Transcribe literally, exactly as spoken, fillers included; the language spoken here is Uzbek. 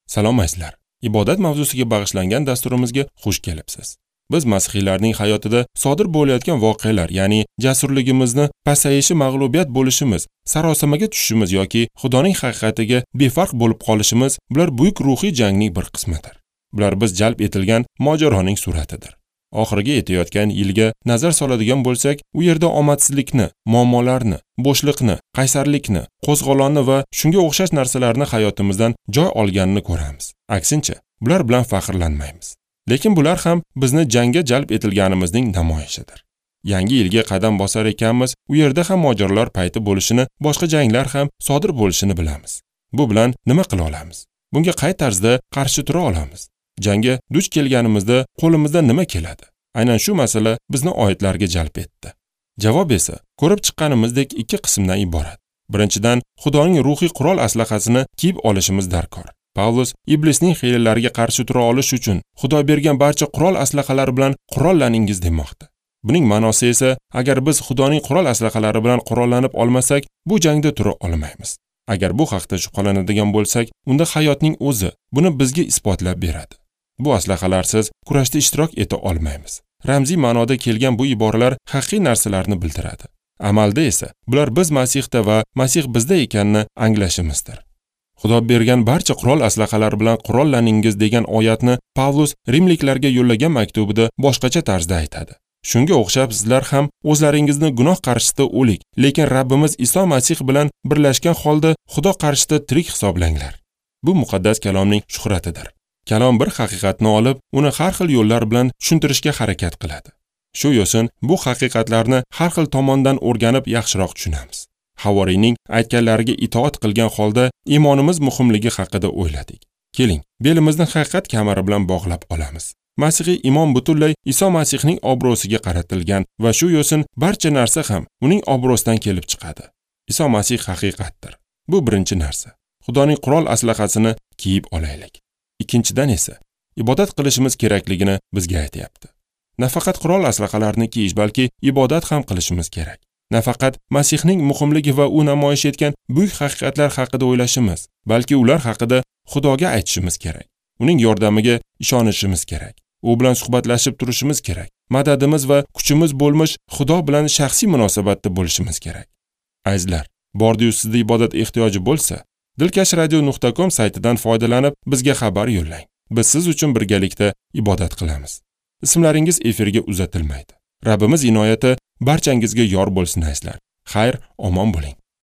Salom azizlar. Ibodat mavzusiga bag'ishlangan dasturimizga xush kelibsiz. Biz masihiylarning hayotida sodir bo'layotgan voqealar, ya'ni jasurligimizni pasayishi, mag'lubiyat bo'lishimiz, sarosimaga tushishimiz yoki Xudoning haqiqatiga befarq bo'lib qolishimiz, bular buyuk ruhiy jangning bir qismidir. Bular biz jalb etilgan mojaroning suratidir. Oxiriga yetayotgan yilga nazar soladigan bo'lsak, u yerda omadsizlikni, muammolarni, bo'shliqni, qaysarlikni, qo'zg'olonni va shunga o'xshash narsalarni hayotimizdan joy olganini ko'ramiz. Aksincha, bular bilan faxrlanmaymiz. Lekin bular ham bizni jangga jalb etilganimizning namoyishidir. Yangi yilga qadam bosar ekanmiz, u yerda ham mojarolar payti bo'lishini, boshqa janglar ham sodir bo'lishini bilamiz. Bu bilan nima qila olamiz? Bunga qay tarzda qarshi tura olamiz? Jangga duch kelganimizda qo'limizdan nima keladi? Aynan shu masala bizni oyatlarga jalb etdi. Javob esa ko'rib chiqqanimizdek ikki qismdan iborat. Birinchidan, Xudoning ruhiy qurol aslahasini kiyib olishimiz darkor. Pavlus iblisning hiylalariga qarshi tura olish uchun Xudo bergan barcha qurol aslahalari bilan qurollaningiz demoqda. Buning ma'nosi esa, agar biz Xudoning qurol aslahalari bilan qurollanib olmasak, bu jangda tura olmaymiz. Agar bu haqda shubhalanadigan bo'lsak, unda hayotning o'zi buni bizga isbotlab beradi. Bu aslahalarsiz kurashda ishtirok eta olmaymiz. Ramziy ma'noda kelgan bu iboralar haqiqiy narsalarni bildiradi. Amalda esa bular biz Masihda va Masih bizda ekanini anglashimizdir. Xudo bergan barcha qurol aslahalari bilan qurollaningiz degan oyatni Pavlus Rimliklarga yo'llagan maktubida boshqacha tarzda aytadi. Shunga o'xshab sizlar ham o'zlaringizni gunoh qarshisida o'lik, lekin Rabbimiz Iso Masih bilan birlashgan holda Xudo qarshisida tirik hisoblanglar. Bu muqaddas kalomning shuhratidir. Kalom bir haqiqatni olib, uni har xil yo'llar bilan tushuntirishga harakat qiladi. Shu yo'sin bu haqiqatlarni har xil tomondan o'rganib yaxshiroq tushunamiz. Havoriyning aytganlariga itoat qilgan holda iymonimiz muhimligi haqida o'yladik. Keling, belimizni haqiqat kamari bilan bog'lab olamiz. Masihiy iymon butunlay Iso Masihning obro'siga qaratilgan va shu yo'sin barcha narsa ham uning obro'sidan kelib chiqadi. Iso Masih haqiqatdir. Bu birinchi narsa. Xudoning qurol aslahasini kiyib olaylik. Ikkinchidan esa ibodat qilishimiz kerakligini bizga aytayapti. Nafaqat qurol aslahalarini kiyish, balki ibodat ham qilishimiz kerak. Nafaqat Masihning muhimligi va u namoyish etgan buyuk haqiqatlar haqida o'ylashimiz, balki ular haqida Xudoga aytishimiz kerak. Uning yordamiga ishonishimiz kerak. U bilan suhbatlashib turishimiz kerak. Madadimiz va kuchimiz bo'lmish Xudo bilan shaxsiy munosabatda bo'lishimiz kerak. Azizlar, bordi-yu sizda ibodat ehtiyoji bo'lsa, dilkash radio nuqta com saytidan foydalanib bizga xabar yo'llang. Biz siz uchun birgalikda ibodat qilamiz. Ismlaringiz efirga uzatilmaydi. Rabbimiz inoyati barchangizga yor bo'lsin azizlar. Xayr, omon bo'ling.